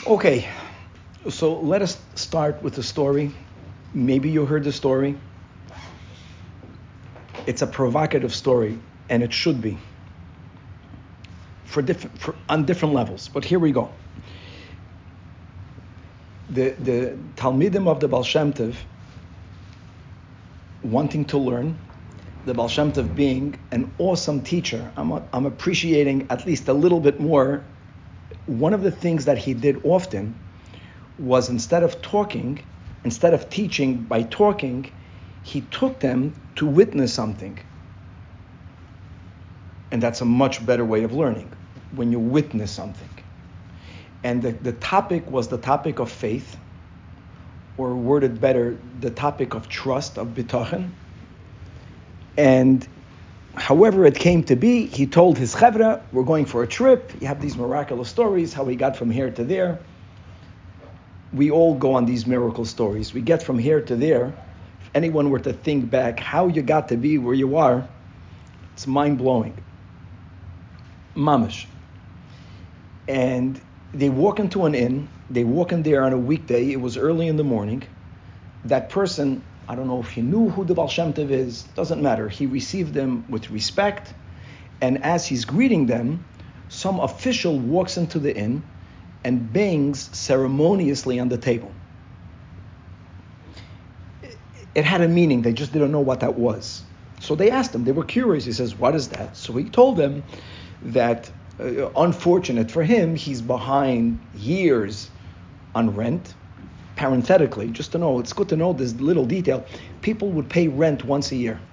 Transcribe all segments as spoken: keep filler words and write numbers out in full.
Okay, so let us start with the story. Maybe you heard the story. It's a provocative story, and it should be for different for, on different levels. But here we go. The the Talmidim of the Baal Shem Tov wanting to learn, the Baal Shem Tov being an awesome teacher. I'm I'm appreciating at least a little bit more. One of the things that he did often was instead of talking, instead of teaching by talking, he took them to witness something. And that's a much better way of learning, when you witness something. And the, the topic was the topic of faith, or worded better, the topic of trust, of bitachon. And however it came to be, he told his chevra, we're going for a trip. You have these miraculous stories, how we got from here to there. We all go on these miracle stories. We get from here to there. If anyone were to think back how you got to be where you are, it's mind-blowing. Mamish. And they walk into an inn. They walk in there on a weekday. It was early in the morning. That person, I don't know if he knew who the Baal Shem Tov is, doesn't matter. He received them with respect. And as he's greeting them, some official walks into the inn and bangs ceremoniously on the table. It had a meaning. They just didn't know what that was. So they asked him. They were curious. He says, what is that? So he told them that, uh, unfortunate for him, he's behind years on rent. Parenthetically, just to know, it's good to know this little detail. People would pay rent once a year.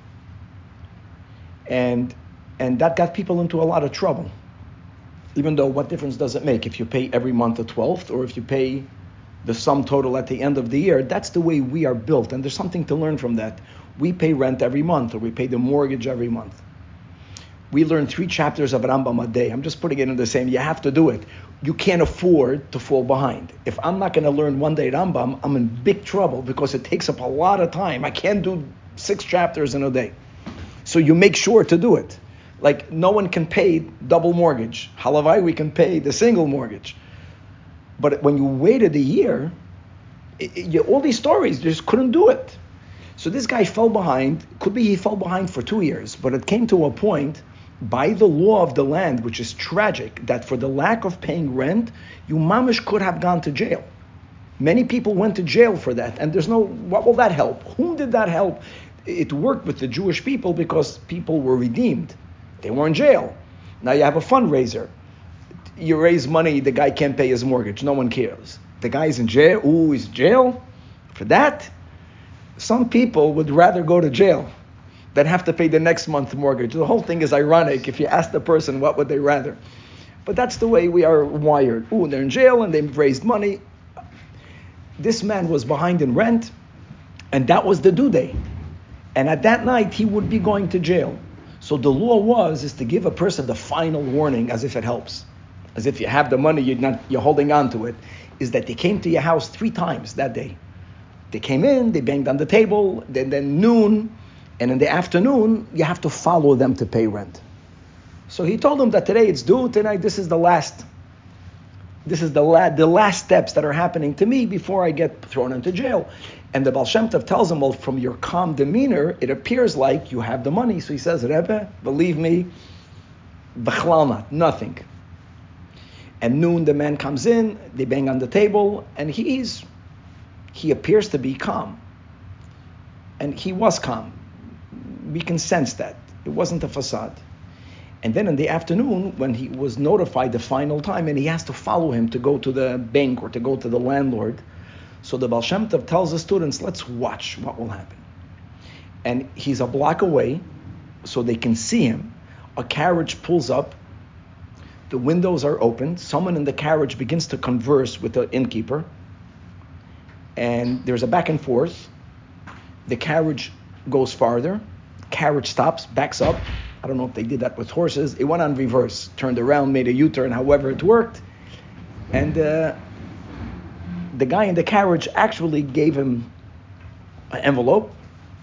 And, and that got people into a lot of trouble. Even though, what difference does it make if you pay every month the twelfth or if you pay the sum total at the end of the year? That's the way we are built, and there's something to learn from that. We pay rent every month, or we pay the mortgage every month. We learn three chapters of Rambam a day. I'm just putting it in the same, you have to do it. You can't afford to fall behind. If I'm not going to learn one day Rambam, I'm in big trouble because it takes up a lot of time. I can't do six chapters in a day. So you make sure to do it. Like, no one can pay double mortgage. Halavai, we can pay the single mortgage. But when you waited a year, it, it, you, all these stories, just couldn't do it. So this guy fell behind. Could be he fell behind for two years, but it came to a point, by the law of the land, which is tragic, that for the lack of paying rent, you mamish could have gone to jail. Many people went to jail for that, and there's no, what will that help? Whom did that help? It worked with the Jewish people because people were redeemed. They were in jail. Now you have a fundraiser. You raise money, the guy can't pay his mortgage. No one cares. The guy's in jail. Ooh, he's in jail? For that? Some people would rather go to jail than have to pay the next month's mortgage. The whole thing is ironic. If you ask the person, what would they rather? But that's the way we are wired. Ooh, they're in jail and they've raised money. This man was behind in rent, and that was the due date. And at that night, he would be going to jail. So the law was, is to give a person the final warning, as if it helps. As if you have the money, you're not, you're holding on to it, is that they came to your house three times that day. They came in, they banged on the table, then, then noon, and in the afternoon, you have to follow them to pay rent. So he told them that today it's due, tonight this is the last, this is the, la- the last steps that are happening to me before I get thrown into jail. And the Baal Shem Tov tells him, well, from your calm demeanor, it appears like you have the money. So he says, Rebbe, believe me, b'chlal not, nothing. And noon, the man comes in, they bang on the table, and he's, he appears to be calm. And he was calm. We can sense that. It wasn't a facade. And then in the afternoon, when he was notified the final time, and he has to follow him to go to the bank or to go to the landlord, so the Baal Shem Tov tells the students, let's watch what will happen. And he's a block away, so they can see him. A carriage pulls up. The windows are open. Someone in the carriage begins to converse with the innkeeper. And there's a back and forth. The carriage goes farther. Carriage stops, backs up. I don't know if they did that with horses. It went on reverse, turned around, made a U-turn, however it worked. And uh, the guy in the carriage actually gave him an envelope.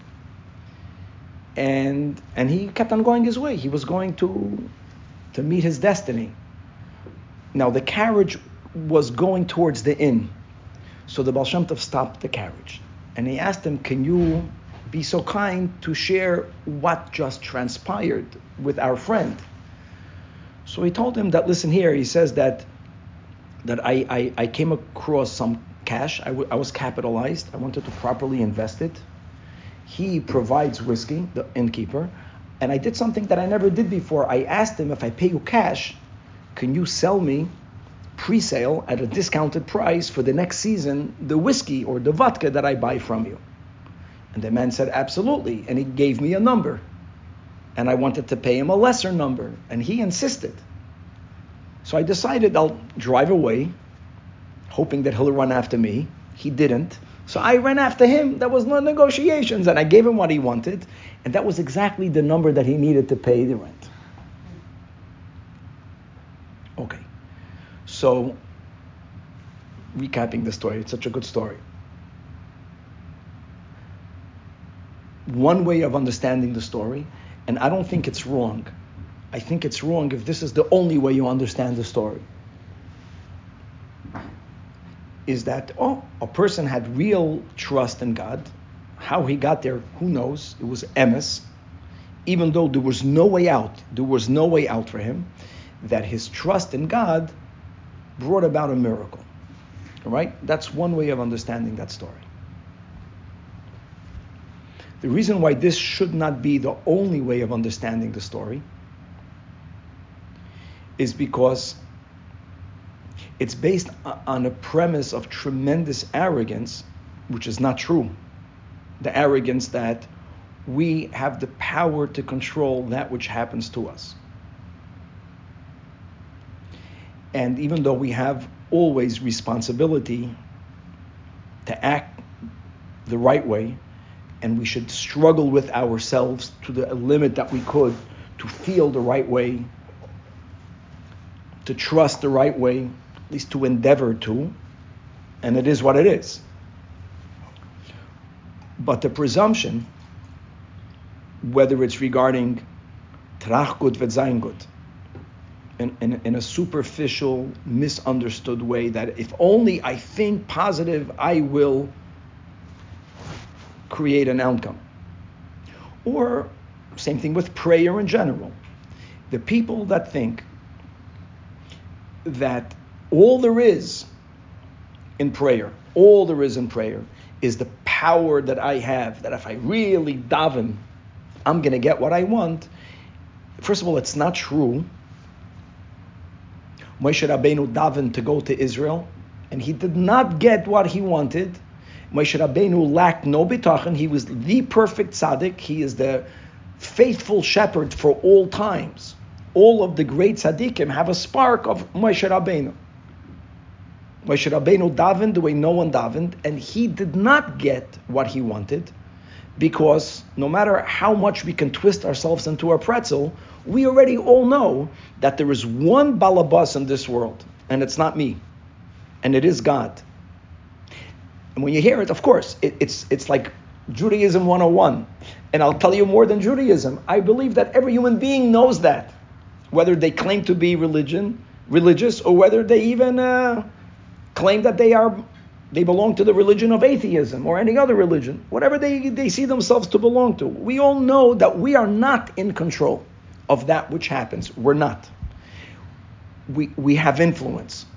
And and he kept on going his way. He was going to to meet his destiny. Now the carriage was going towards the inn. So the Baal Shem Tov stopped the carriage. And he asked him, can you be so kind to share what just transpired with our friend? So he told him that, listen here, he says that that I, I, I came across some cash. I, w- I was capitalized. I wanted to properly invest it. He provides whiskey, the innkeeper, and I did something that I never did before. I asked him, if I pay you cash, can you sell me pre-sale at a discounted price for the next season the whiskey or the vodka that I buy from you? And the man said, absolutely. And he gave me a number. And I wanted to pay him a lesser number. And he insisted. So I decided I'll drive away, hoping that he'll run after me. He didn't. So I ran after him. There was no negotiations. And I gave him what he wanted. And that was exactly the number that he needed to pay the rent. Okay. So, recapping the story. It's such a good story. One way of understanding the story, and I don't think it's wrong. I think it's wrong if this is the only way you understand the story, is that, oh, a person had real trust in God. How he got there, who knows? It was emes. Even though there was no way out, there was no way out for him, that his trust in God brought about a miracle. All right? That's one way of understanding that story. The reason why this should not be the only way of understanding the story is because it's based on a premise of tremendous arrogance, which is not true. The arrogance that we have the power to control that which happens to us. And even though we have always responsibility to act the right way, and we should struggle with ourselves to the limit that we could to feel the right way, to trust the right way, at least to endeavor to, and it is what it is. But the presumption, whether it's regarding trach gut v'zayin gut, in, in, in a superficial, misunderstood way, that if only I think positive, I will create an outcome. Or same thing with prayer in general. The people that think that all there is in prayer, all there is in prayer is the power that I have, that if I really daven, I'm going to get what I want. First of all, it's not true. Moshe Rabbeinu davened to go to Israel, and he did not get what he wanted. Moshe Rabbeinu lacked no bitachon. He was the perfect tzaddik. He is the faithful shepherd for all times. All of the great tzaddikim have a spark of Moshe Rabbeinu. Moshe Rabbeinu davened the way no one davened, and he did not get what he wanted, because no matter how much we can twist ourselves into a pretzel, we already all know that there is one balabas in this world, and it's not me, and it is God. And when you hear it, of course, it, it's it's like Judaism one oh one. And I'll tell you more than Judaism. I believe that every human being knows that, whether they claim to be religion, religious, or whether they even uh, claim that they are they belong to the religion of atheism or any other religion, whatever they, they see themselves to belong to. We all know that we are not in control of that which happens. We're not. We we have influence.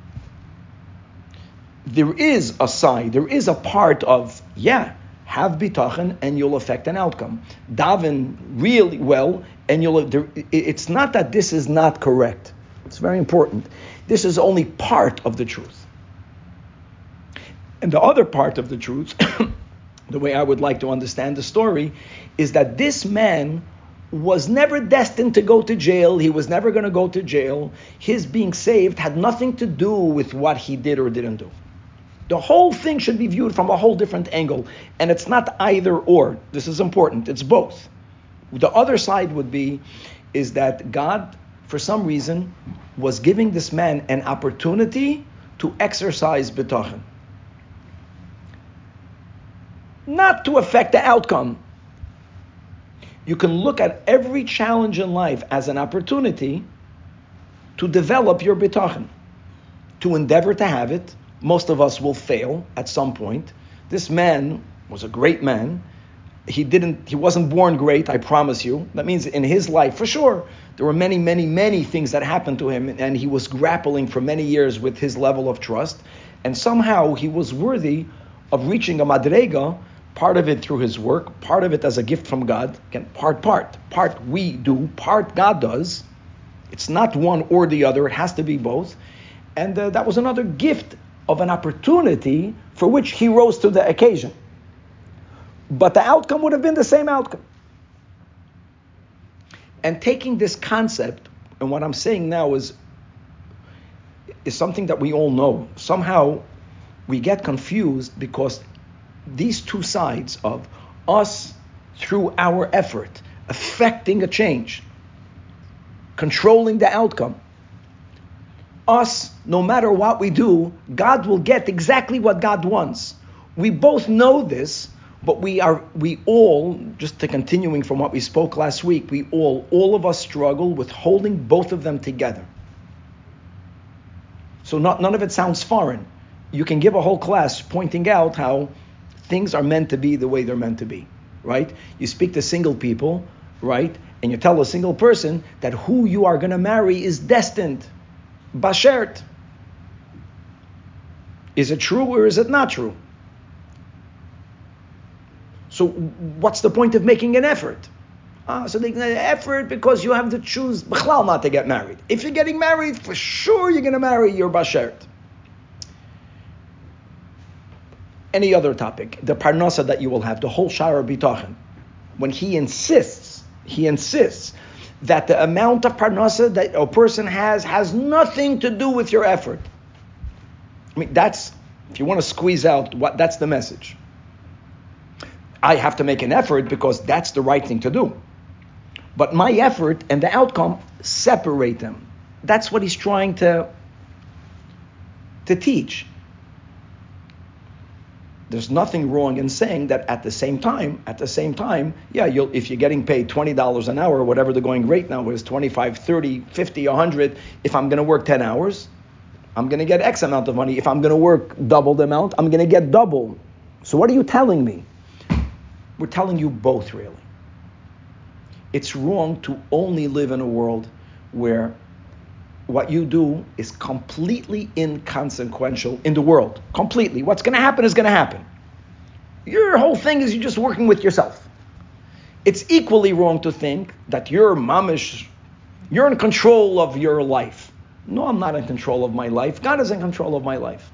There is a side, there is a part of, yeah, have bitachon and you'll affect an outcome. Daven really well and you'll, there, it's not that this is not correct. It's very important. This is only part of the truth. And the other part of the truth, the way I would like to understand the story, is that this man was never destined to go to jail. He was never going to go to jail. His being saved had nothing to do with what he did or didn't do. The whole thing should be viewed from a whole different angle. And it's not either or. This is important. It's both. The other side would be, is that God, for some reason, was giving this man an opportunity to exercise bitachon. Not to affect the outcome. You can look at every challenge in life as an opportunity to develop your bitachon, to endeavor to have it. Most of us will fail at some point. This man was a great man. He didn't, he wasn't born great, I promise you. That means in his life, for sure, there were many, many, many things that happened to him, and he was grappling for many years with his level of trust. And somehow he was worthy of reaching a madrega, part of it through his work, part of it as a gift from God. Again, part, part. Part we do, part God does. It's not one or the other, it has to be both. And uh, that was another gift of an opportunity for which he rose to the occasion. But the outcome would have been the same outcome. And taking this concept, and what I'm saying now is, is something that we all know. Somehow we get confused because these two sides of us through our effort, affecting a change, controlling the outcome, us, no matter what we do, God will get exactly what God wants. We both know this, but we are, we all, just to continuing from what we spoke last week, we all, all of us struggle with holding both of them together. So not, none of it sounds foreign. You can give a whole class pointing out how things are meant to be the way they're meant to be, right? You speak to single people, right? And you tell a single person that who you are going to marry is destined. Bashert. Is it true or is it not true? So what's the point of making an effort? Uh, so they an effort because you have to choose b'chlal not to get married. If you're getting married, for sure you're going to marry your bashert. Any other topic, the parnasa that you will have, the whole shara bitachon, when he insists, he insists that the amount of parnasa that a person has has nothing to do with your effort. I mean, that's, if you want to squeeze out, what that's the message. I have to make an effort because that's the right thing to do. But my effort and the outcome separate them. That's what he's trying to, to teach. There's nothing wrong in saying that at the same time, at the same time, yeah, you'll, if you're getting paid twenty dollars an hour, whatever the going rate now is, twenty-five, thirty, fifty, one hundred, if I'm going to work ten hours, I'm going to get X amount of money. If I'm going to work double the amount, I'm going to get double. So what are you telling me? We're telling you both, really. It's wrong to only live in a world where what you do is completely inconsequential in the world. Completely. What's going to happen is going to happen. Your whole thing is you're just working with yourself. It's equally wrong to think that you're mamish, you're in control of your life. No, I'm not in control of my life. God is in control of my life.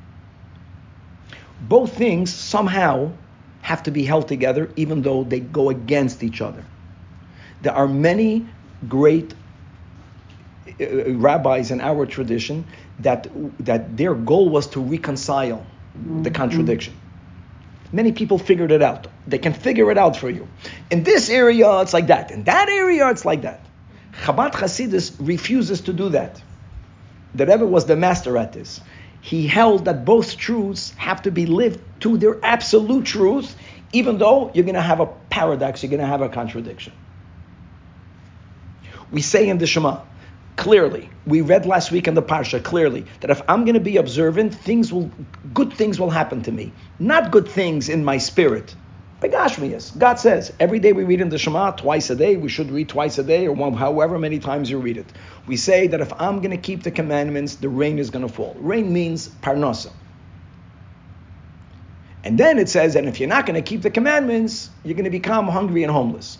Both things somehow have to be held together, even though they go against each other. There are many great uh, rabbis in our tradition that that their goal was to reconcile the contradiction. Many people figured it out. They can figure it out for you. In this area, it's like that. In that area, it's like that. Chabad Hasidus refuses to do that. The Rebbe was the master at this. He held that both truths have to be lived to their absolute truth, even though you're going to have a paradox, you're going to have a contradiction. We say in the Shema, clearly, we read last week in the Parsha, clearly, that if I'm going to be observant, things will, good things will happen to me. Not good things in my spirit. Begashmias. God says, every day we read in the Shema, twice a day, we should read twice a day, or one, however many times you read it. We say that if I'm going to keep the commandments, the rain is going to fall. Rain means parnasa. And then it says that if you're not going to keep the commandments, you're going to become hungry and homeless.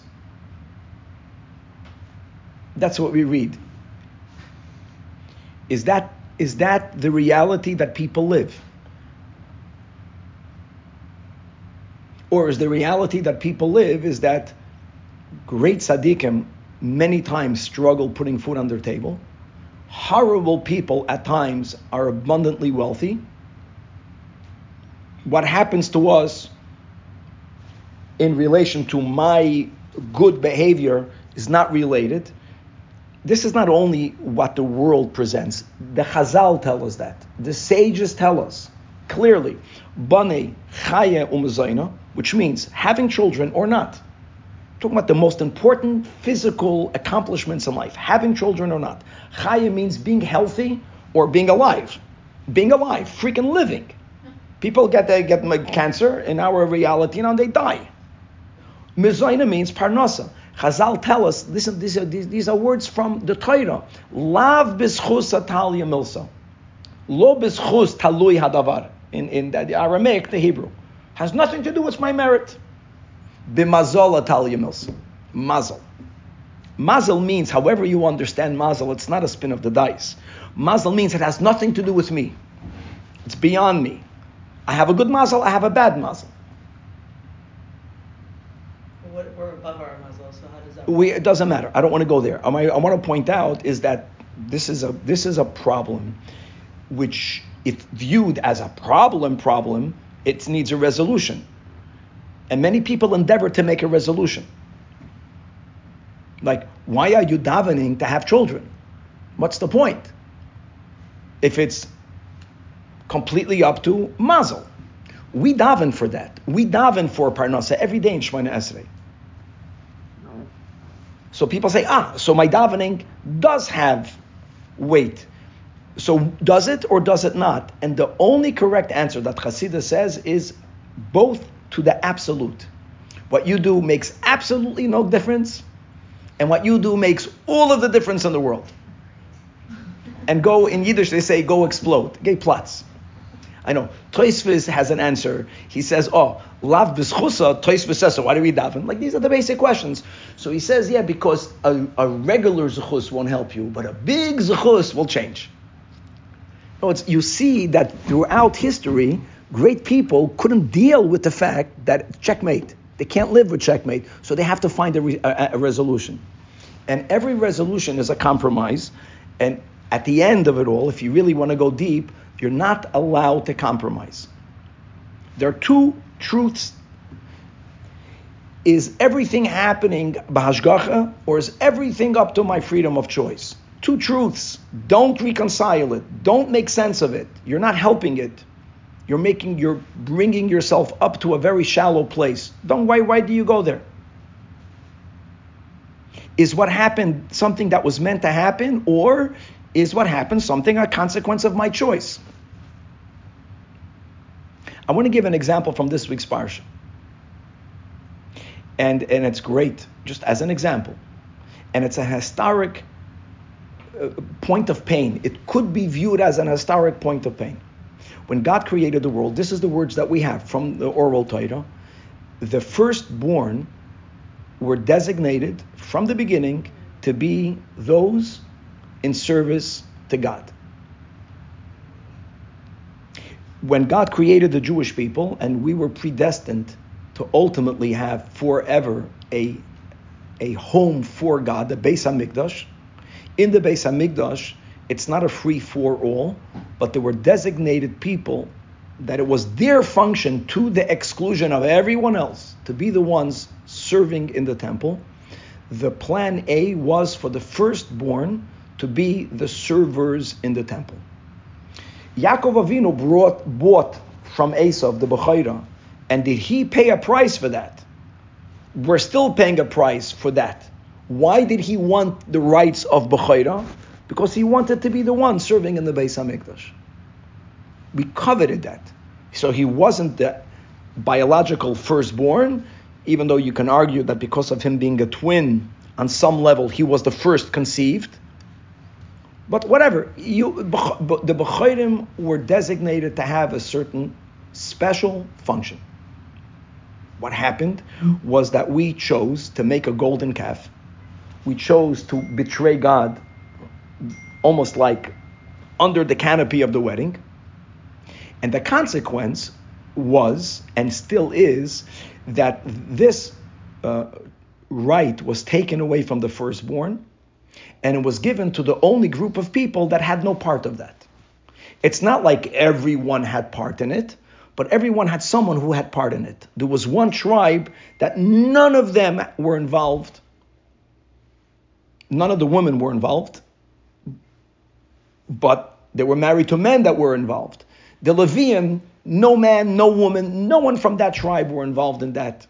That's what we read. Is that is that the reality that people live? Or is the reality that people live is that great tzaddikim many times struggle putting food on their table? Horrible people at times are abundantly wealthy. What happens to us in relation to my good behavior is not related. This is not only what the world presents. The Chazal tell us that. The sages tell us clearly, Banei Chaya Umezayna, which means having children or not. Talking about the most important physical accomplishments in life, having children or not. Chaya means being healthy or being alive. being alive, freaking living. People get they get cancer in our reality, you know, and they die. Mezayna means parnasa. Chazal tell us, listen, these are, these, these are words from the Torah. Lav b'schus atalya milsa. Lo b'schus talui hadavar. In, in the Aramaic, the Hebrew. Has nothing to do with my merit. B'mazal atalya milsa. Mazel. Mazel means, however you understand mazel, it's not a spin of the dice. Mazel means it has nothing to do with me. It's beyond me. I have a good mazel, I have a bad mazel. What, we're above our mazel, so how does that We, it doesn't matter. I don't want to go there. I, I want to point out is that this is a this is a problem which, if viewed as a problem problem, it needs a resolution. And many people endeavor to make a resolution. Like, why are you davening to have children? What's the point? If it's completely up to mazel. We daven for that. We daven for parnasa every day in Shemona Esrei. So people say, ah, so my davening does have weight. So does it or does it not? And the only correct answer that Chassidus says is both to the absolute. What you do makes absolutely no difference, and what you do makes all of the difference in the world. And go, in Yiddish they say, go explode. Gay plots. I know. Tosfos has an answer. He says, oh, lav b'schusa, Tosfos says, so why do we daven? Like, these are the basic questions. So he says, yeah, because a, a regular zechus won't help you, but a big zechus will change. No, it's, you see that throughout history, great people couldn't deal with the fact that checkmate. They can't live with checkmate, so they have to find a, re, a, a resolution. And every resolution is a compromise. And at the end of it all, if you really want to go deep, you're not allowed to compromise. There are two truths. Is everything happening b'hashgacha, or is everything up to my freedom of choice? Two truths. Don't reconcile it. Don't make sense of it. You're not helping it. You're making, you're bringing yourself up to a very shallow place. Don't. Why? Why do you go there? Is what happened something that was meant to happen, or is what happened something a consequence of my choice? I want to give an example from this week's parsha. And, and it's great, just as an example. And it's a historic uh, point of pain. It could be viewed as an historic point of pain. When God created the world, this is the words that we have from the oral Torah. The firstborn were designated from the beginning to be those in service to God. When God created the Jewish people, and we were predestined to ultimately have forever a, a home for God, the Beis HaMikdash. In the Beis HaMikdash, it's not a free-for-all, but there were designated people that it was their function, to the exclusion of everyone else, to be the ones serving in the temple. The plan A was for the firstborn to be the servers in the temple. Yaakov Avinu brought, bought from Esav the Bechorah, and did he pay a price for that? We're still paying a price for that. Why did he want the rights of Bechorah? Because he wanted to be the one serving in the Beis HaMikdash. We coveted that. So he wasn't the biological firstborn, even though you can argue that because of him being a twin, on some level, he was the first conceived. But whatever, you, the Bechorim were designated to have a certain special function. What happened was that we chose to make a golden calf. We chose to betray God almost like under the canopy of the wedding. And the consequence was, and still is, that this uh, right was taken away from the firstborn, and it was given to the only group of people that had no part of that. It's not like everyone had part in it, but everyone had someone who had part in it. There was one tribe that none of them were involved. None of the women were involved, but they were married to men that were involved. The Levium, no man, no woman, no one from that tribe were involved in that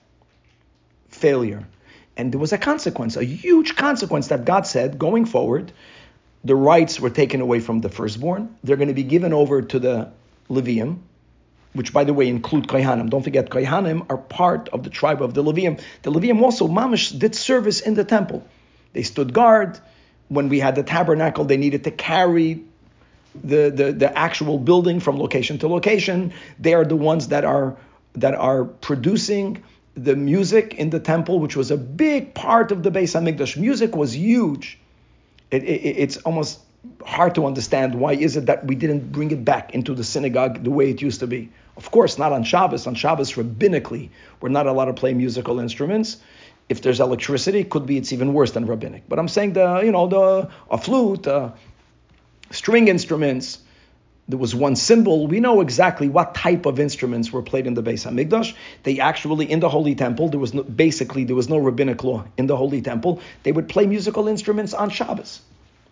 failure. And there was a consequence, a huge consequence that God said, going forward, the rights were taken away from the firstborn. They're going to be given over to the Levium, which, by the way, include Kohanim. Don't forget, Kohanim are part of the tribe of the Levium. The Levium also, mamish, did service in the temple. They stood guard. When we had the tabernacle, they needed to carry the, the, the actual building from location to location. They are the ones that are that are producing the music in the temple, which was a big part of the Beis HaMikdash. Music was huge. It, it, it's almost hard to understand why is it that we didn't bring it back into the synagogue the way it used to be. Of course, not on Shabbos. On Shabbos, rabbinically, we're not allowed to play musical instruments. If there's electricity, it could be it's even worse than rabbinic. But I'm saying the, you know, the a flute, uh, string instruments. There was one cymbal. We know exactly what type of instruments were played in the Beis HaMikdash. They actually, in the Holy Temple, there was no, basically, there was no rabbinic law in the Holy Temple. They would play musical instruments on Shabbos.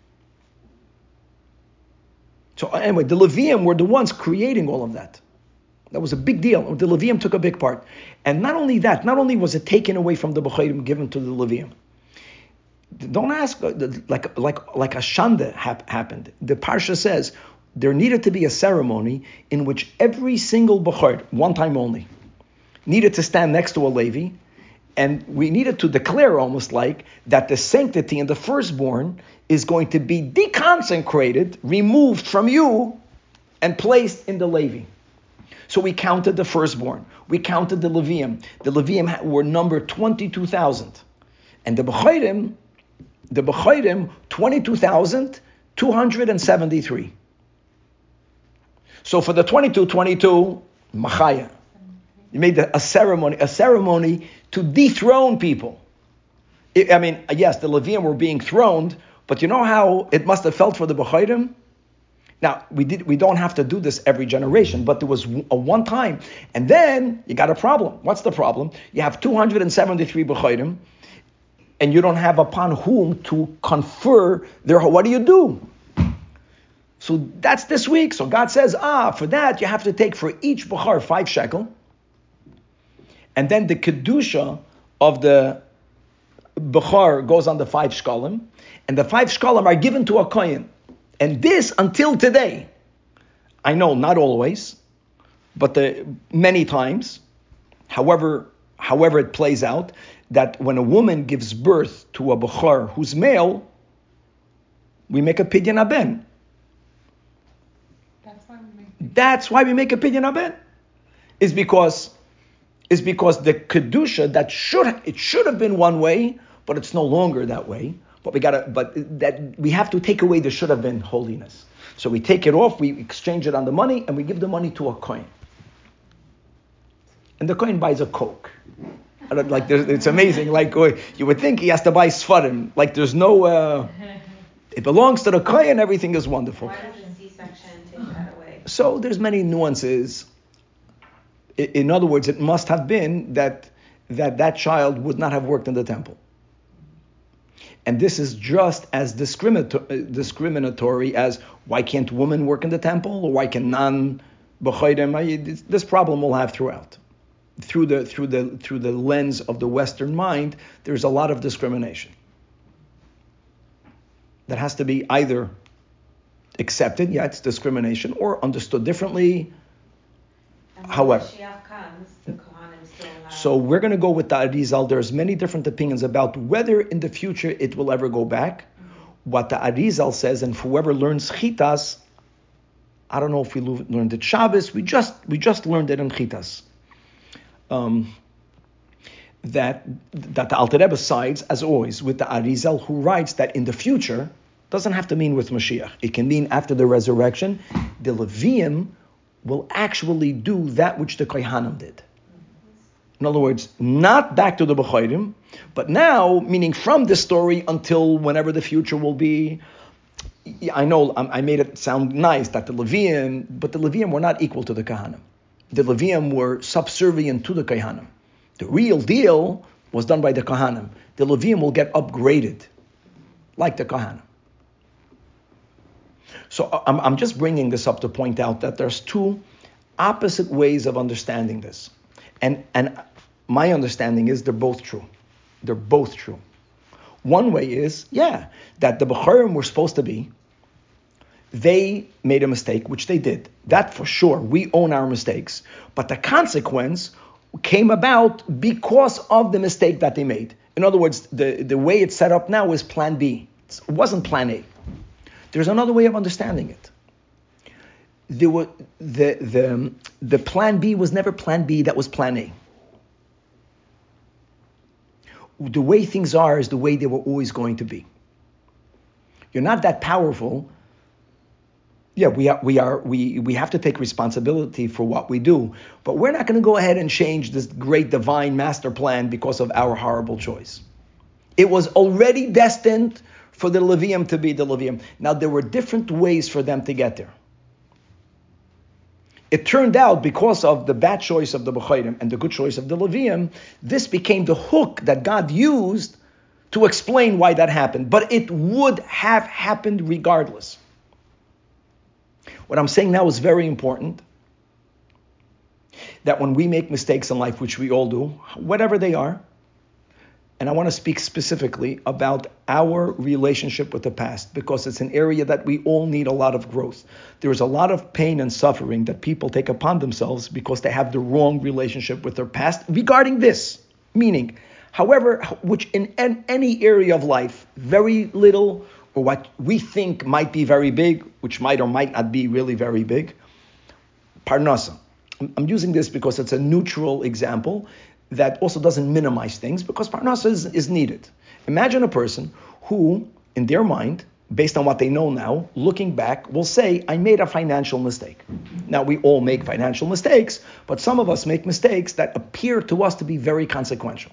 So anyway, the Levium were the ones creating all of that. That was a big deal. The Levium took a big part. And not only that, not only was it taken away from the Bechayim, given to the Levium. Don't ask, like like like a shanda hap- happened. The Parsha says, there needed to be a ceremony in which every single Bechor, one time only, needed to stand next to a Levi, and we needed to declare almost like that the sanctity in the firstborn is going to be deconsecrated, removed from you, and placed in the Levi. So we counted the firstborn. We counted the Levium. The Levium were numbered twenty-two thousand. And the Bechorim, the Bechorim, twenty-two thousand two hundred seventy-three. So for the twenty-two, twenty-two, Machaya. You made a ceremony, a ceremony to dethrone people. I mean, yes, the Levium were being throned, but you know how it must have felt for the Bechorim? Now, we did. We don't have to do this every generation, but there was a one time. And then you got a problem. What's the problem? You have two hundred seventy-three Bechorim, and you don't have upon whom to confer their, what do you do? So that's this week. So God says, ah, for that you have to take for each Bechor five shekel. And then the Kedusha of the Bechor goes on the five shkalim. And the five shkalim are given to a Kohen. And this until today, I know not always, but the, many times, however, however it plays out, that when a woman gives birth to a Bechor who's male, we make a Pidyon Haben. That's why we make. That's why we make a Pidyon Haben. Is because, is because the kedusha that should it should have been one way, but it's no longer that way. But we gotta, but that we have to take away the should have been holiness. So we take it off, we exchange it on the money, and we give the money to a Kohen. And the Kohen buys a Coke. Like it's amazing. Like you would think he has to buy Sfarim. Like there's no. Uh, it belongs to the Kohen. Everything is wonderful. Why does the C-section take that away? So there's many nuances. In other words, it must have been that that that child would not have worked in the temple. And this is just as discriminato- discriminatory as why can't women work in the temple or why can non-Bechorim? This problem we'll have throughout. Through the through the through the lens of the Western mind, there's a lot of discrimination that has to be either accepted, yeah, it's discrimination, or understood differently. And However, when Mashiach comes, the Kohanim still have. So we're going to go with the Arizal. There's many different opinions about whether in the future it will ever go back. Mm-hmm. What the Arizal says, and for whoever learns Chitas, I don't know if we learned it Shabbos. We just we just learned it in Chitas. Um, that that the Alter Rebbe sides, as always, with the Arizal, who writes that in the future doesn't have to mean with Mashiach. It can mean after the resurrection, the Levium will actually do that which the Kohanim did. In other words, not back to the Bechorim, but now, meaning from this story until whenever the future will be. I know I made it sound nice that the Levium, but the Levium were not equal to the Kohanim. The Levium were subservient to the Kohanim. The real deal was done by the Kohanim. The Levium will get upgraded, like the Kohanim. So I'm, I'm just bringing this up to point out that there's two opposite ways of understanding this. And, and my understanding is they're both true. They're both true. One way is, yeah, that the Bechorim were supposed to be they made a mistake, which they did. That for sure, we own our mistakes. But the consequence came about because of the mistake that they made. In other words, the, the way it's set up now is plan B. It wasn't plan A. There's another way of understanding it. There were, the, the, the plan B was never plan B, that was plan A. The way things are is the way they were always going to be. You're not that powerful. Yeah, we are, we are, we, we have to take responsibility for what we do, but we're not going to go ahead and change this great divine master plan because of our horrible choice. It was already destined for the Levium to be the Levium. Now, there were different ways for them to get there. It turned out, because of the bad choice of the Bechayrim and the good choice of the Levium, this became the hook that God used to explain why that happened. But it would have happened regardless. What I'm saying now is very important, that when we make mistakes in life, which we all do, whatever they are, and I want to speak specifically about our relationship with the past, because it's an area that we all need a lot of growth. There is a lot of pain and suffering that people take upon themselves because they have the wrong relationship with their past regarding this. Meaning, however, which in any area of life, very little or what we think might be very big, which might or might not be really very big. Parnasa. I'm using this because it's a neutral example that also doesn't minimize things, because parnasa is, is needed. Imagine a person who, in their mind, based on what they know now, looking back, will say, I made a financial mistake. Now, we all make financial mistakes, but some of us make mistakes that appear to us to be very consequential.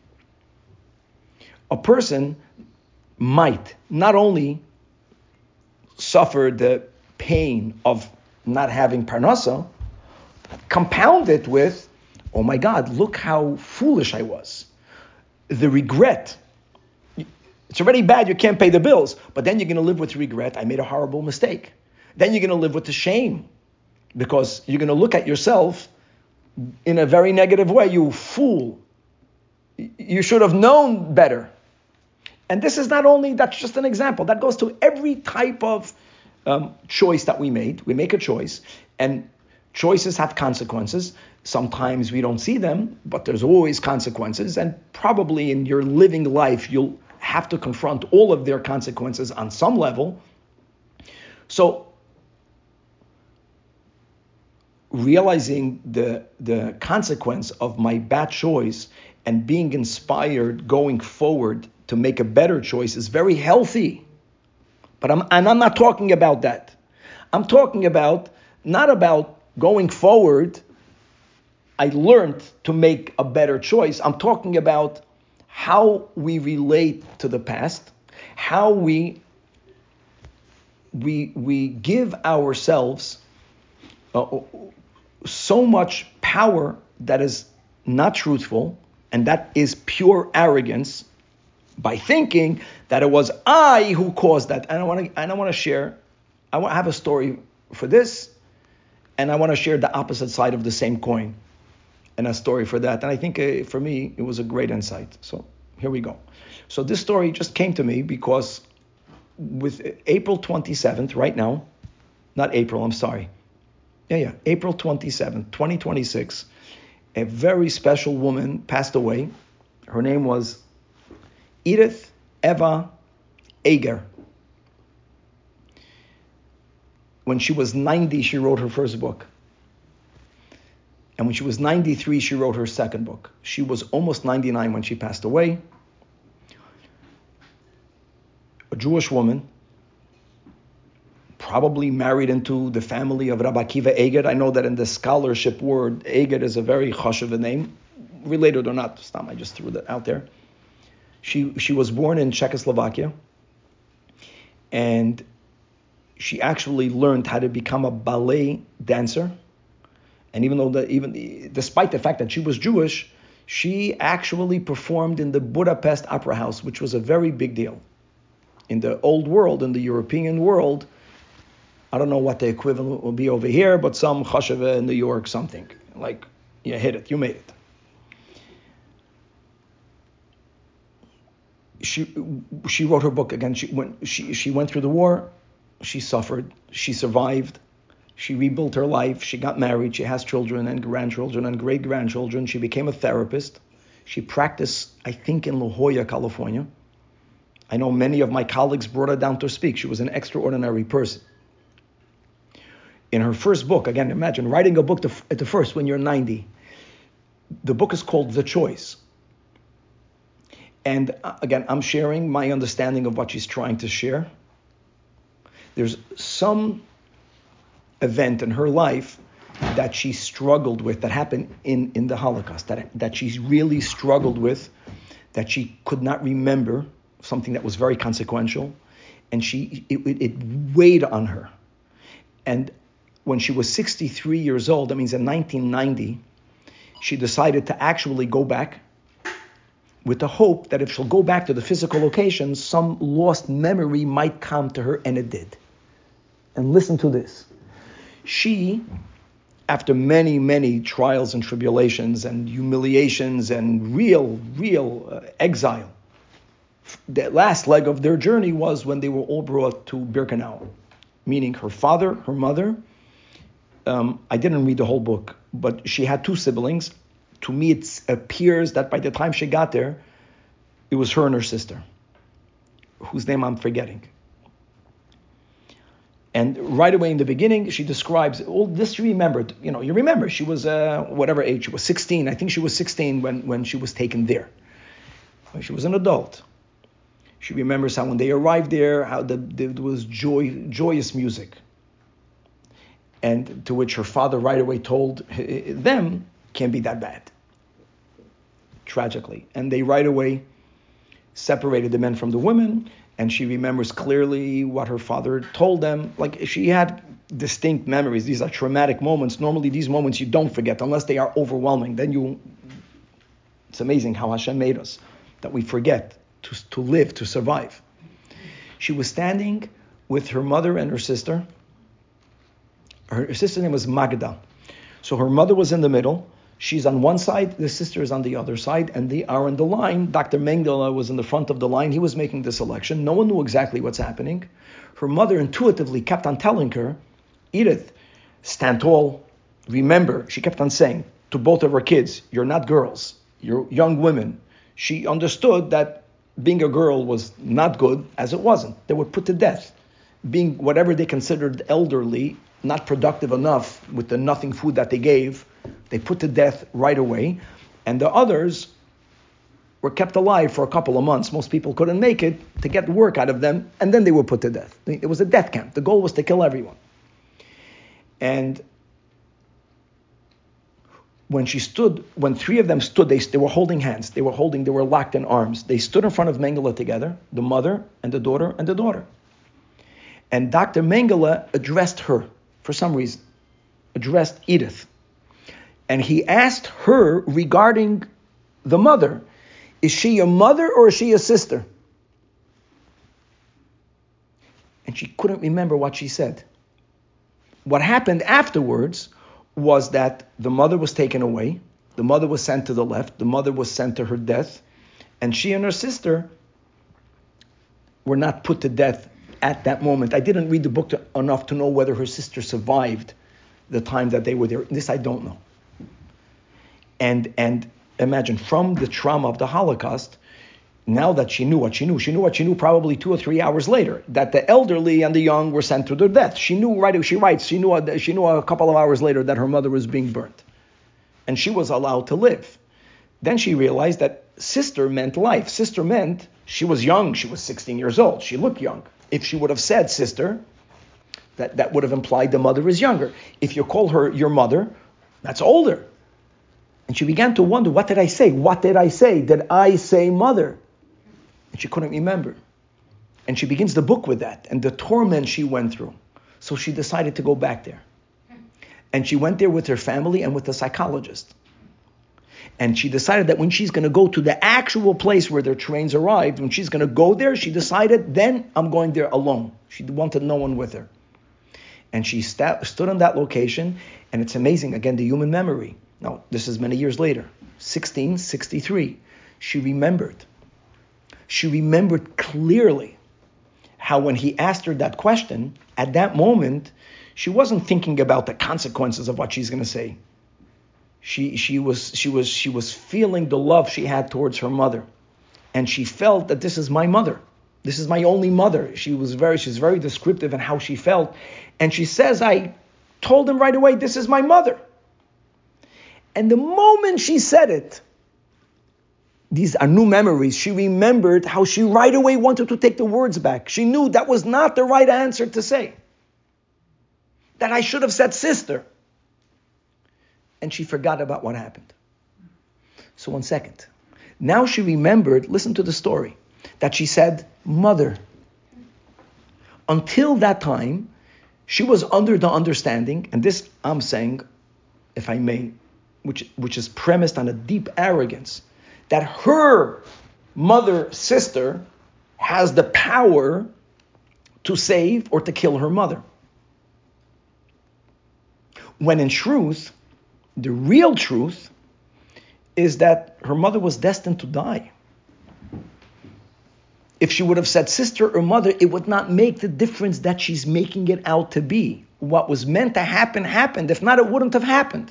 A person might not only suffer the pain of not having parnasa, compound it with, oh my God, look how foolish I was. The regret. It's already bad, you can't pay the bills, but then you're going to live with regret. I made a horrible mistake. Then you're going to live with the shame, because you're going to look at yourself in a very negative way. You fool. You should have known better. And this is not only, that's just an example. That goes to every type of um, choice that we made. We make a choice, and choices have consequences. Sometimes we don't see them, but there's always consequences. And probably in your living life, you'll have to confront all of their consequences on some level. So, realizing the, the consequence of my bad choice and being inspired going forward to make a better choice is very healthy. But I'm, and I'm not talking about that. I'm talking about, not about going forward, I learned to make a better choice. I'm talking about how we relate to the past, how we we we give ourselves uh, so much power that is not truthful, and that is pure arrogance, by thinking that it was I who caused that. And I want to and I want to share, I want to have a story for this, and I want to share the opposite side of the same coin, and a story for that. And I think uh, for me, it was a great insight. So here we go. So this story just came to me because with April twenty-seventh, right now, not April, I'm sorry. Yeah, yeah, April twenty-seventh, twenty twenty-six, a very special woman passed away. Her name was Edith Eva Eger. When she was ninety, she wrote her first book. And when she was ninety-three, she wrote her second book. She was almost ninety-nine when she passed away. A Jewish woman, probably married into the family of Rabbi Akiva Eger. I know that in the scholarship word, Eger is a very chashuv name. Related or not, Stam, I just threw that out there. She she was born in Czechoslovakia, and she actually learned how to become a ballet dancer. And even though that, even despite the fact that she was Jewish, she actually performed in the Budapest Opera House, which was a very big deal in the old world, in the European world. I don't know what the equivalent will be over here, but some chasheva in New York, something like you hit it, you made it. She she wrote her book again. She went she she went through the war. she suffered, she survived, she rebuilt her life, she got married, she has children and grandchildren and great-grandchildren, she became a therapist. She practiced, I think, in La Jolla, California. I know many of my colleagues brought her down to speak. She was an extraordinary person. In her first book, again, imagine writing a book to, at the first when you're ninety. The book is called The Choice. And uh, again, I'm sharing my understanding of what she's trying to share. There's some event in her life that she struggled with, that happened in, in the Holocaust, that, that she really struggled with, that she could not remember, something that was very consequential, and she it, it weighed on her. And when she was sixty-three years old, that means in nineteen ninety, she decided to actually go back with the hope that if she'll go back to the physical location, some lost memory might come to her, and it did. And listen to this. She, after many, many trials and tribulations and humiliations and real, real uh, exile, the last leg of their journey was when they were all brought to Birkenau, meaning her father, her mother. Um, I didn't read the whole book, but she had two siblings. To me, it appears that by the time she got there, it was her and her sister, whose name I'm forgetting. And right away in the beginning, she describes all this. She remembered, you know, you remember she was uh, whatever age, she was sixteen. I think she was sixteen when, when she was taken there. When she was an adult. She remembers how when they arrived there, how the, there was joy, joyous music. And to which her father right away told them, can't be that bad. Tragically. And they right away separated the men from the women. And she remembers clearly what her father told them. Like, she had distinct memories. These are traumatic moments. Normally, these moments you don't forget unless they are overwhelming. Then you, it's amazing how Hashem made us, that we forget to, to live, to survive. She was standing with her mother and her sister. Her sister's name was Magda. So her mother was in the middle. She's on one side, the sister is on the other side, and they are in the line. Doctor Mengele was in the front of the line. He was making the selection. No one knew exactly what's happening. Her mother intuitively kept on telling her, Edith, stand tall. Remember, she kept on saying to both of her kids, you're not girls, you're young women. She understood that being a girl was not good, as it wasn't. They were put to death. Being whatever they considered elderly, not productive enough with the nothing food that they gave, they put to death right away. And the others were kept alive for a couple of months. Most people couldn't make it to get work out of them, and then they were put to death. It was a death camp. The goal was to kill everyone. And when she stood, when three of them stood, they, they were holding hands. They were holding, they were locked in arms. They stood in front of Mengele together, the mother and the daughter and the daughter. And Doctor Mengele addressed her for some reason, addressed Edith. And he asked her regarding the mother, is she a mother or is she a sister? And she couldn't remember what she said. What happened afterwards was that the mother was taken away, the mother was sent to the left, the mother was sent to her death, and she and her sister were not put to death at that moment. I didn't read the book to, enough to know whether her sister survived the time that they were there. This I don't know. And and imagine, from the trauma of the Holocaust, now that she knew what she knew, she knew what she knew probably two or three hours later, that the elderly and the young were sent to their death. She knew, right, she writes, she knew, a, she knew a couple of hours later that her mother was being burnt. And she was allowed to live. Then she realized that sister meant life. Sister meant she was young. She was sixteen years old. She looked young. If she would have said sister, that, that would have implied the mother is younger. If you call her your mother, that's older. And she began to wonder, what did I say? What did I say? Did I say mother? And she couldn't remember. And she begins the book with that and the torment she went through. So she decided to go back there. And she went there with her family and with a psychologist. And she decided that when she's going to go to the actual place where their trains arrived, when she's going to go there, she decided, then I'm going there alone. She wanted no one with her. And she sta- stood on that location, and it's amazing, again, the human memory. Now, this is many years later, sixteen sixty-three. She remembered. She remembered clearly how when he asked her that question, At that moment, she wasn't thinking about the consequences of what she's going to say. She she was she was she was feeling the love she had towards her mother, and she felt that this is my mother. This is my only mother. She was very she's very descriptive in how she felt, and she says, I told him right away, this is my mother. And the moment she said it, these are new memories. She remembered how she right away wanted to take the words back. She knew that was not the right answer to say. That I should have said sister. And she forgot about what happened. So one second. Now she remembered, listen to the story, that she said mother. Until that time, she was under the understanding, and this I'm saying, if I may, which which is premised on a deep arrogance, that her mother, sister, has the power to save or to kill her mother. When in truth, the real truth is that her mother was destined to die. If she would have said sister or mother, it would not make the difference that she's making it out to be. What was meant to happen, happened. If not, it wouldn't have happened.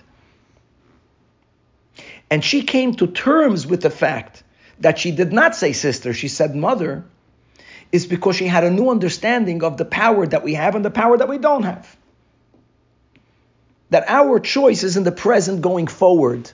And she came to terms with the fact that she did not say sister, she said mother, is because she had a new understanding of the power that we have and the power that we don't have. That our choice is in the present going forward.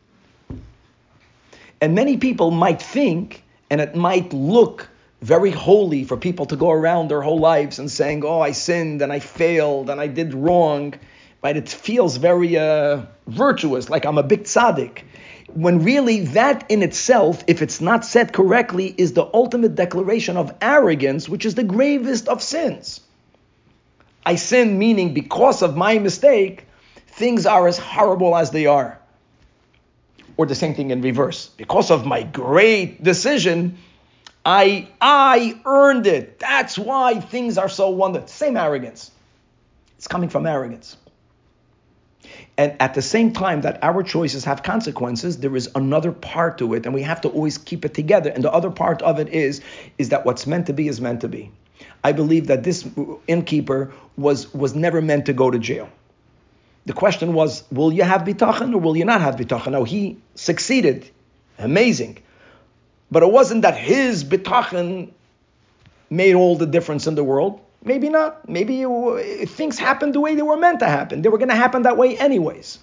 And many people might think, and it might look very holy for people to go around their whole lives and saying, oh, I sinned and I failed and I did wrong. Right? It feels very uh, virtuous, like I'm a big tzaddik. When really that in itself, if it's not said correctly, is the ultimate declaration of arrogance, which is the gravest of sins. I sin meaning because of my mistake, things are as horrible as they are. Or the same thing in reverse. Because of my great decision, I I earned it. That's why things are so wonderful. Same arrogance. It's coming from arrogance. And at the same time that our choices have consequences, there is another part to it, and we have to always keep it together. And the other part of it is, is that what's meant to be is meant to be. I believe that this innkeeper was, was never meant to go to jail. The question was, will you have bitachon or will you not have bitachon? Now, he succeeded. Amazing. But it wasn't that his bitachon made all the difference in the world. Maybe not. Maybe it, things happened the way they were meant to happen. They were going to happen that way anyways.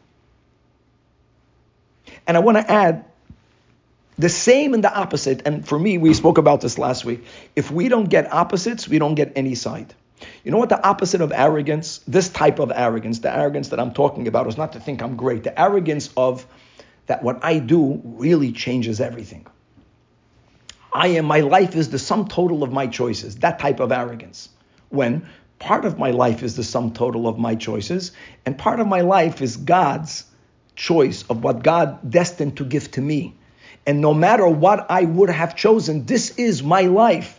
And I want to add the same and the opposite. And for me, we spoke about this last week. If we don't get opposites, we don't get any side. You know what the opposite of arrogance, this type of arrogance, the arrogance that I'm talking about is not to think I'm great. The arrogance of that what I do really changes everything. I am, my life is the sum total of my choices. That type of arrogance. When part of my life is the sum total of my choices, and part of my life is God's choice of what God destined to give to me. And no matter what I would have chosen, this is my life.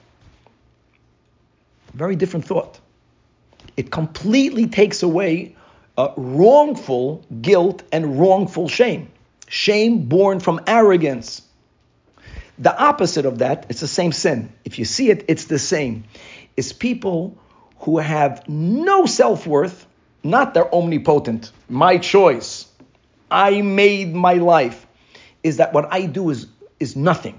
Very different thought. It completely takes away uh, wrongful guilt and wrongful shame. Shame born from arrogance. The opposite of that, it's the same sin. If you see it, it's the same. It's people who have no self-worth, not they're omnipotent. My choice. I made my life. Is that what I do is, is nothing.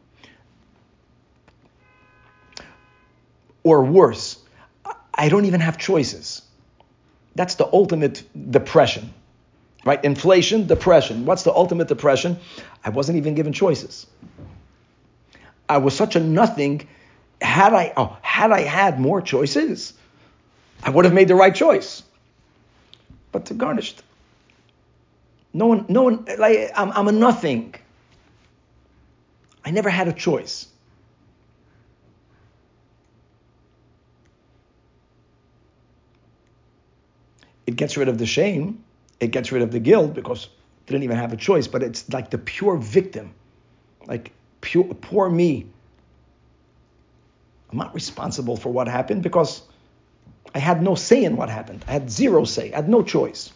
Or worse, I don't even have choices. That's the ultimate depression. Right? Inflation, depression. What's the ultimate depression? I wasn't even given choices. I was such a nothing. Had I oh, had I had more choices, I would have made the right choice. But to garnished. No one, no one, like I'm, I'm a nothing. I never had a choice. It gets rid of the shame. It gets rid of the guilt because I didn't even have a choice. But it's like the pure victim, like pure, poor me. I'm not responsible for what happened because I had no say in what happened. I had zero say. I had no choice.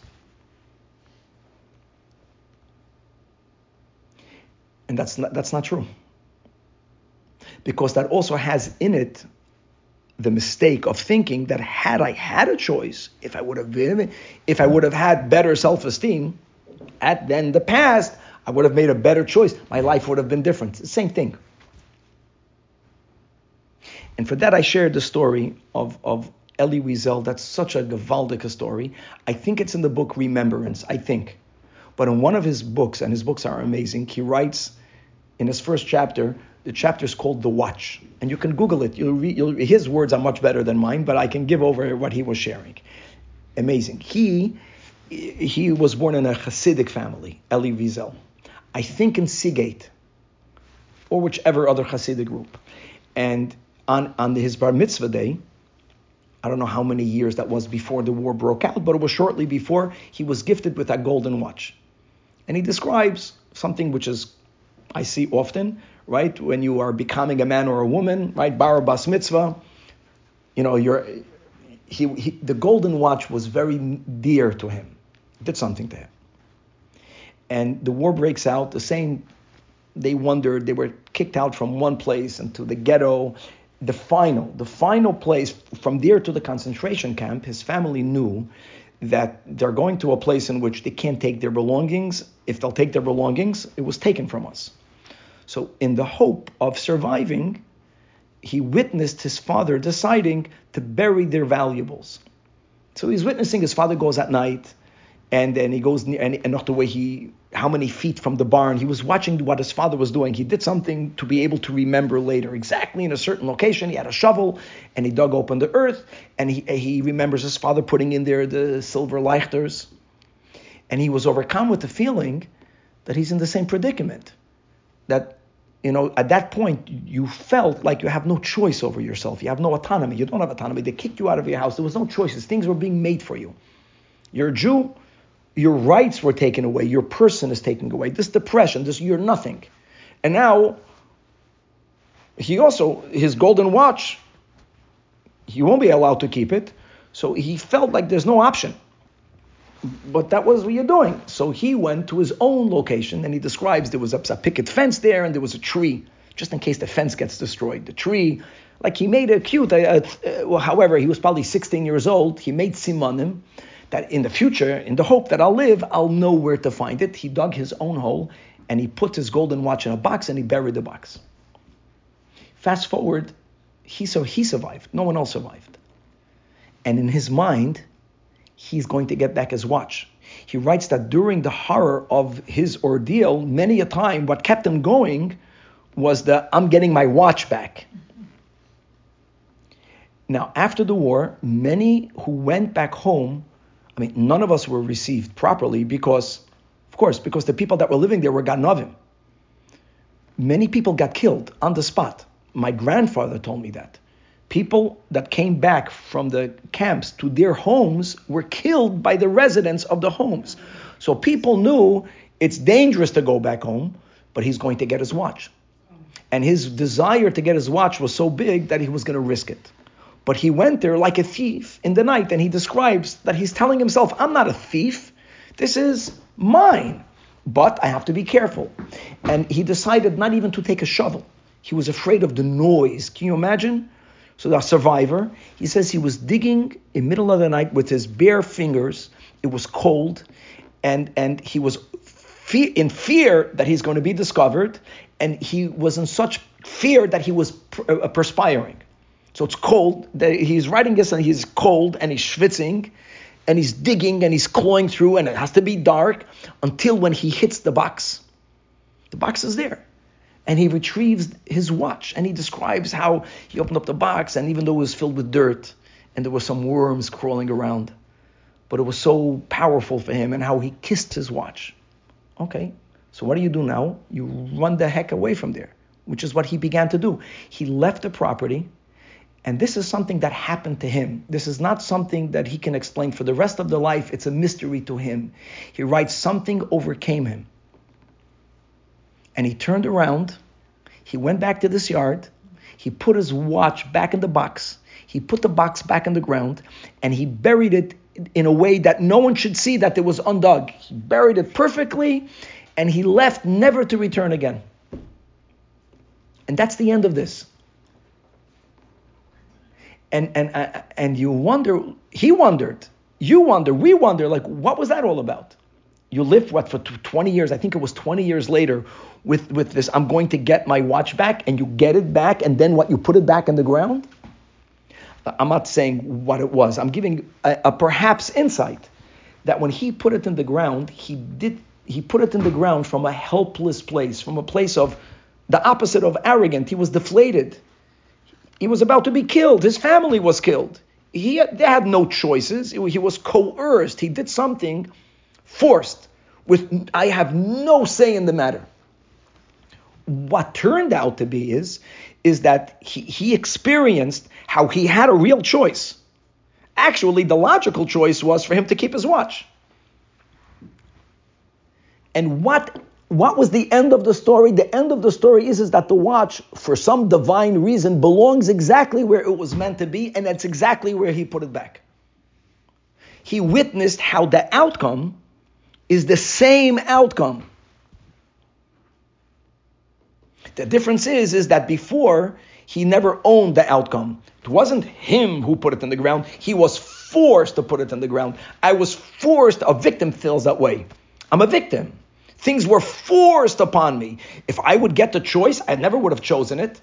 And that's not, that's not true. Because that also has in it the mistake of thinking that had I had a choice, if I would have been, if I would have had better self-esteem, at then the past, I would have made a better choice. My life would have been different. It's the same thing. And for that, I shared the story of, of Elie Wiesel. That's such a gewaldige story. I think it's in the book Remembrance, I think. But in one of his books, and his books are amazing, he writes in his first chapter, the chapter is called The Watch. And you can Google it. You'll read, you'll, his words are much better than mine, but I can give over what he was sharing. Amazing. He, he was born in a Hasidic family, Elie Wiesel. I think in Seagate, or whichever other Hasidic group. And on, on his bar mitzvah day, I don't know how many years that was before the war broke out, but it was shortly before, he was gifted with a golden watch. And he describes something which is, I see often, right? When you are becoming a man or a woman, right? Bar bas mitzvah, you know, you're, he, he, the golden watch was very dear to him. It did something to him. And the war breaks out, the same, they wondered, they were kicked out from one place into the ghetto. The final, the final place, from there to the concentration camp, his family knew that they're going to a place in which they can't take their belongings. If they'll take their belongings, it was taken from us. So in the hope of surviving, he witnessed his father deciding to bury their valuables. So he's witnessing his father goes at night, and then he goes near, and, and not the way he, how many feet from the barn. He was watching what his father was doing. He did something to be able to remember later. Exactly in a certain location, he had a shovel, and he dug open the earth, and he he remembers his father putting in there the silver lighters. And he was overcome with the feeling that he's in the same predicament. That, you know, at that point, you felt like you have no choice over yourself. You have no autonomy. You don't have autonomy. They kicked you out of your house. There was no choices. Things were being made for you. You're a Jew. Your rights were taken away. Your person is taken away. This depression, this you're nothing. And now, he also, his golden watch, he won't be allowed to keep it. So he felt like there's no option. But that was what you're doing. So he went to his own location, and he describes there was a, a picket fence there, and there was a tree, just in case the fence gets destroyed. The tree, like he made a cute, uh, uh, well, however, he was probably sixteen years old. He made simanim, that in the future, in the hope that I'll live, I'll know where to find it. He dug his own hole, and he put his golden watch in a box, and he buried the box. Fast forward, he so he survived. No one else survived. And in his mind, he's going to get back his watch. He writes that during the horror of his ordeal, many a time, what kept him going was the, I'm getting my watch back. Now, after the war, many who went back home, I mean, none of us were received properly because, of course, because the people that were living there were Ganovim. Many people got killed on the spot. My grandfather told me that. People that came back from the camps to their homes were killed by the residents of the homes. So people knew it's dangerous to go back home, but he's going to get his watch. And his desire to get his watch was so big that he was going to risk it. But he went there like a thief in the night, and he describes that he's telling himself, I'm not a thief. This is mine, but I have to be careful. And he decided not even to take a shovel. He was afraid of the noise. Can you imagine? So the survivor, he says he was digging in the middle of the night with his bare fingers. It was cold, and, and he was fe- in fear that he's going to be discovered, and he was in such fear that he was pr- uh, perspiring. So it's cold. He's writing this and he's cold and he's schwitzing and he's digging and he's clawing through, and it has to be dark until when he hits the box. The box is there. And he retrieves his watch, and he describes how he opened up the box, and even though it was filled with dirt and there were some worms crawling around, but it was so powerful for him, and how he kissed his watch. Okay, so what do you do now? You run the heck away from there, which is what he began to do. He left the property. And this is something that happened to him. This is not something that he can explain for the rest of the life. It's a mystery to him. He writes, something overcame him. And he turned around. He went back to this yard. He put his watch back in the box. He put the box back in the ground. And he buried it in a way that no one should see that it was undug. He buried it perfectly. And he left never to return again. And that's the end of this. And and uh, and you wonder, he wondered, you wonder, we wonder, like, what was that all about? You lived, what, for twenty years, I think it was twenty years later, with, with this, I'm going to get my watch back, and you get it back, and then what, you put it back in the ground? I'm not saying what it was. I'm giving a, a perhaps insight that when he put it in the ground, he did, he put it in the ground from a helpless place, from a place of the opposite of arrogant. He was deflated. He was about to be killed. His family was killed. He had, they had no choices. He was coerced. He did something forced, with I have no say in the matter. What turned out to be is, is that he, he experienced how he had a real choice. Actually, the logical choice was for him to keep his watch. And what, what was the end of the story? The end of the story is, is that the watch, for some divine reason, belongs exactly where it was meant to be, and that's exactly where he put it back. He witnessed how the outcome is the same outcome. The difference is, is that before, he never owned the outcome. It wasn't him who put it in the ground. He was forced to put it in the ground. I was forced. A victim feels that way. I'm a victim. Things were forced upon me. If I would get the choice, I never would have chosen it.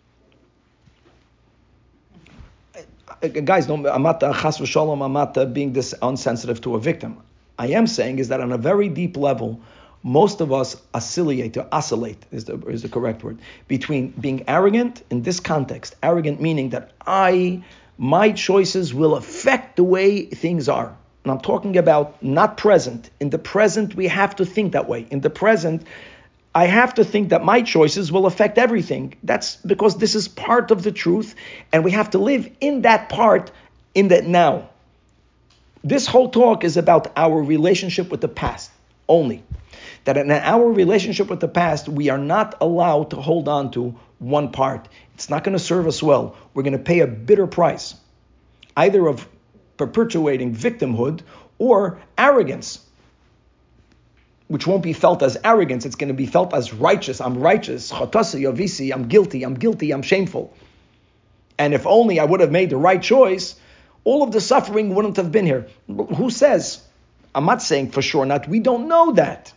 Guys, don't, I'm not, chas v'shalom, I'm not uh, being this unsensitive to a victim. I am saying is that on a very deep level, most of us oscillate, or oscillate is the, is the correct word, between being arrogant in this context. Arrogant meaning that I, my choices will affect the way things are. And I'm talking about not present. In the present, we have to think that way. In the present, I have to think that my choices will affect everything. That's because this is part of the truth, and we have to live in that part, in that now. This whole talk is about our relationship with the past only. That in our relationship with the past, we are not allowed to hold on to one part. It's not going to serve us well. We're going to pay a bitter price, either of perpetuating victimhood or arrogance, which won't be felt as arrogance. It's going to be felt as righteous. I'm righteous. Chotasi, yavisi, I'm guilty. I'm guilty. I'm shameful. And if only I would have made the right choice, all of the suffering wouldn't have been here. Who says? I'm not saying for sure not. We don't know that.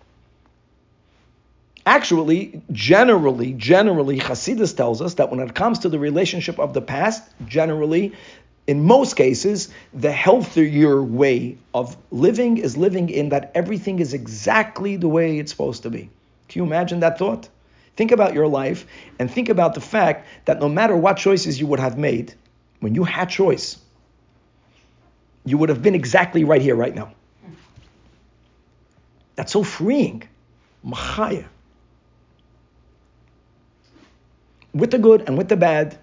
Actually, generally, generally, Hasidus tells us that when it comes to the relationship of the past, generally, in most cases, the healthier way of living is living in that everything is exactly the way it's supposed to be. Can you imagine that thought? Think about your life and think about the fact that no matter what choices you would have made, when you had choice, you would have been exactly right here, right now. That's so freeing. Machaya. With the good and with the bad.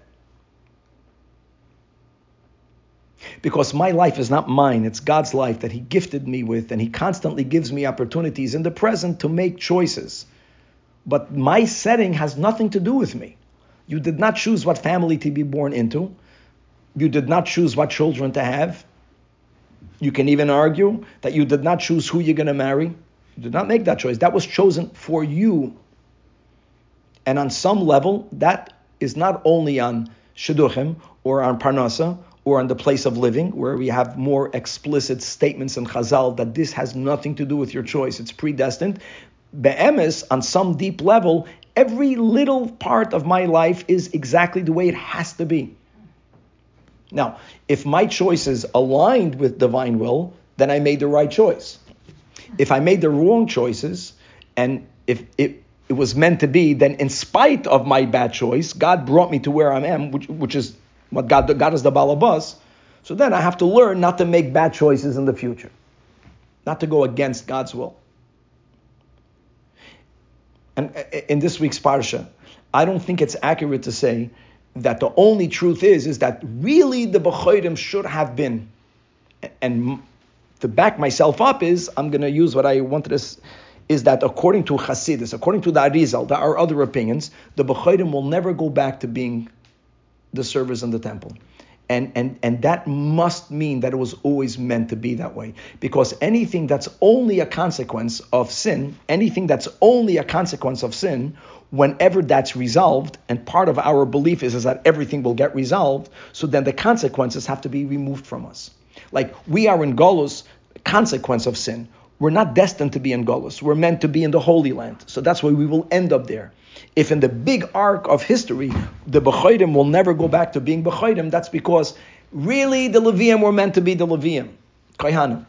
Because my life is not mine, it's God's life that He gifted me with, and He constantly gives me opportunities in the present to make choices. But my setting has nothing to do with me. You did not choose what family to be born into. You did not choose what children to have. You can even argue that you did not choose who you're going to marry. You did not make that choice. That was chosen for you. And on some level, that is not only on shidduchim or on parnasa or on the place of living, where we have more explicit statements in Chazal that this has nothing to do with your choice. It's predestined. Be'emes, on some deep level, every little part of my life is exactly the way it has to be. Now, if my choices aligned with divine will, then I made the right choice. If I made the wrong choices, and if it, it was meant to be, then in spite of my bad choice, God brought me to where I am, which, which is what God, God is the balabas. So then I have to learn not to make bad choices in the future, not to go against God's will. And in this week's parsha, I don't think it's accurate to say that the only truth is, is that really the B'chorim should have been, and to back myself up is, I'm going to use what I wanted to, is that according to Hasidus, according to the Arizal, there are other opinions, the B'chorim will never go back to being the servers in the temple. And, and, and that must mean that it was always meant to be that way. Because anything that's only a consequence of sin, anything that's only a consequence of sin, whenever that's resolved, and part of our belief is, is that everything will get resolved, so then the consequences have to be removed from us. Like, we are in Golus, consequence of sin. We're not destined to be in Golus. We're meant to be in the Holy Land. So that's why we will end up there. If in the big arc of history, the B'chodim will never go back to being B'chodim, that's because really the Levium were meant to be the Levium, Kohanim.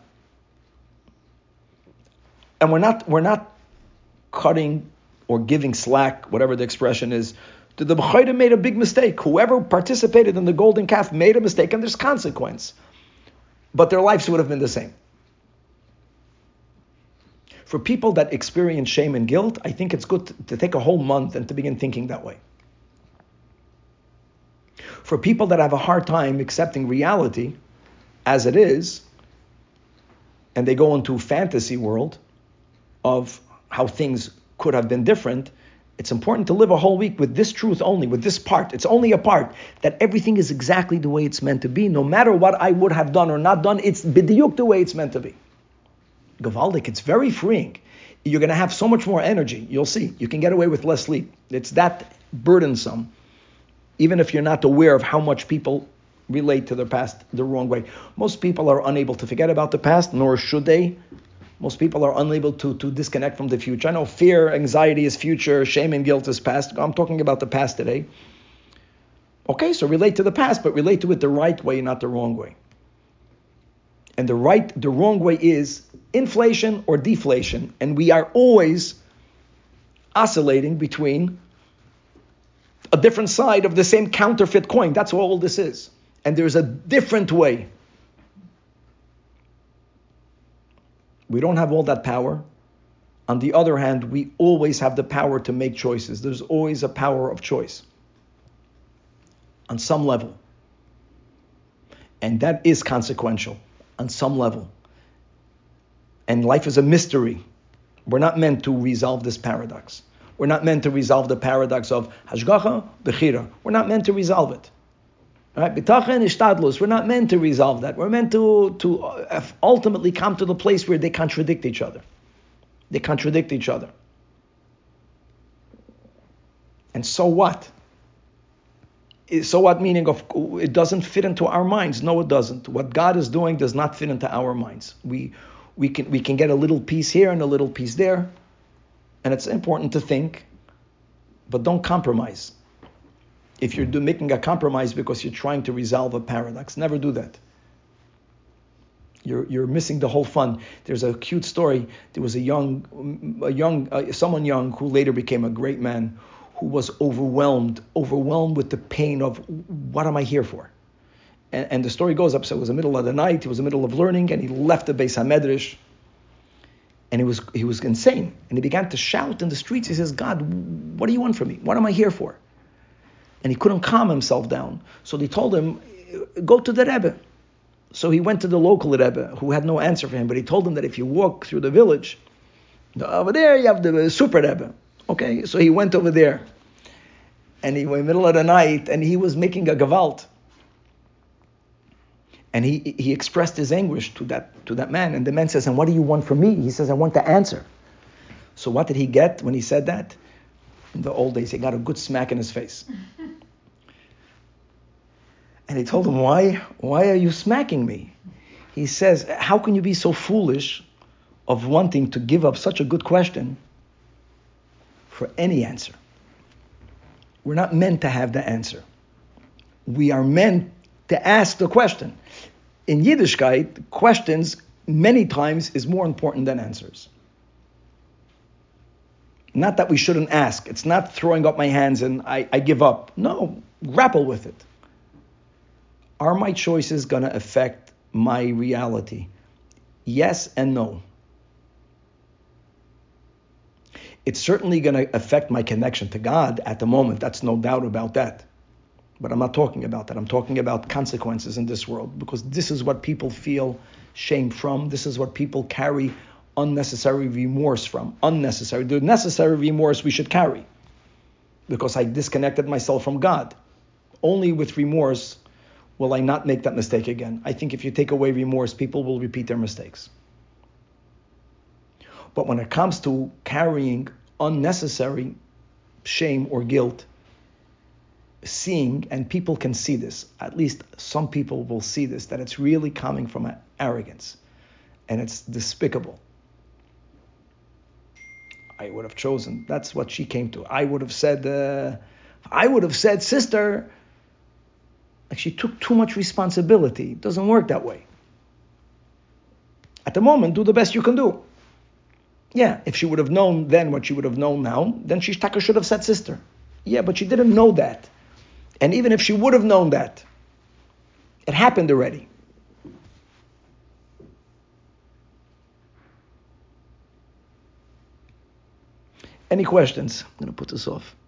And we're not we're not cutting or giving slack, whatever the expression is. The B'chodim made a big mistake. Whoever participated in the golden calf made a mistake, and there's consequence. But their lives would have been the same. For people that experience shame and guilt, I think it's good to, to take a whole month and to begin thinking that way. For people that have a hard time accepting reality as it is, and they go into a fantasy world of how things could have been different, it's important to live a whole week with this truth only, with this part. It's only a part, that everything is exactly the way it's meant to be. No matter what I would have done or not done, it's b'diuk the way it's meant to be. Gavaldik, it's very freeing. You're going to have so much more energy. You'll see. You can get away with less sleep. It's that burdensome, even if you're not aware of how much people relate to their past the wrong way. Most people are unable to forget about the past, nor should they. Most people are unable to, to disconnect from the future. I know fear, anxiety is future, shame and guilt is past. I'm talking about the past today. Okay, so relate to the past, but relate to it the right way, not the wrong way. And the right, the wrong way is inflation or deflation. And we are always oscillating between a different side of the same counterfeit coin. That's what all this is. And there's a different way. We don't have all that power. On the other hand, we always have the power to make choices. There's always a power of choice on some level. And that is consequential on some level. And life is a mystery. We're not meant to resolve this paradox. We're not meant to resolve the paradox of hashgacha, bechira. We're not meant to resolve it. Right? Bitachen ishtadlus. We're not meant to resolve that. We're meant to, to ultimately come to the place where they contradict each other. They contradict each other. And so what? So what meaning of it doesn't fit into our minds? No, it doesn't. What God is doing does not fit into our minds. We we can we can get a little piece here and a little piece there, and it's important to think, but don't compromise. If you're do, making a compromise because you're trying to resolve a paradox, never do that. You're you're missing the whole fun. There's a cute story. There was a young a young uh, someone young who later became a great man, who was overwhelmed, overwhelmed with the pain of what am I here for? And, and the story goes up, so it was the middle of the night, he was in the middle of learning, and he left the Beis HaMedrash, and he was he was insane. And he began to shout in the streets. He says, God, what do you want from me? What am I here for? And he couldn't calm himself down. So they told him, go to the Rebbe. So he went to the local Rebbe, who had no answer for him, but he told him that if you walk through the village, over there you have the super Rebbe. Okay, so he went over there, and he was in the middle of the night, and he was making a gevalt, and he he expressed his anguish to that to that man, and the man says, "And what do you want from me?" He says, "I want the answer." So what did he get when he said that? In the old days, he got a good smack in his face, and he told him, "Why? Why are you smacking me?" He says, "How can you be so foolish of wanting to give up such a good question for any answer? We're not meant to have the answer. We are meant to ask the question. In Yiddishkeit, questions many times is more important than answers. Not that we shouldn't ask. It's not throwing up my hands and I, I give up. No, grapple with it. Are my choices going to affect my reality? Yes and no. It's certainly going to affect my connection to God at the moment. That's no doubt about that. But I'm not talking about that. I'm talking about consequences in this world, because this is what people feel shame from. This is what people carry unnecessary remorse from. Unnecessary. The necessary remorse we should carry, because I disconnected myself from God. Only with remorse will I not make that mistake again. I think if you take away remorse, people will repeat their mistakes. But when it comes to carrying unnecessary shame or guilt, seeing, and people can see this, at least some people will see this, that it's really coming from an arrogance, and it's despicable. I would have chosen, that's what she came to. I would have said, uh, I would have said, sister, like she took too much responsibility. It doesn't work that way. At the moment, do the best you can do. Yeah, if she would have known then what she would have known now, then she should have said sister. Yeah, but she didn't know that. And even if she would have known that, it happened already. Any questions? I'm going to put this off.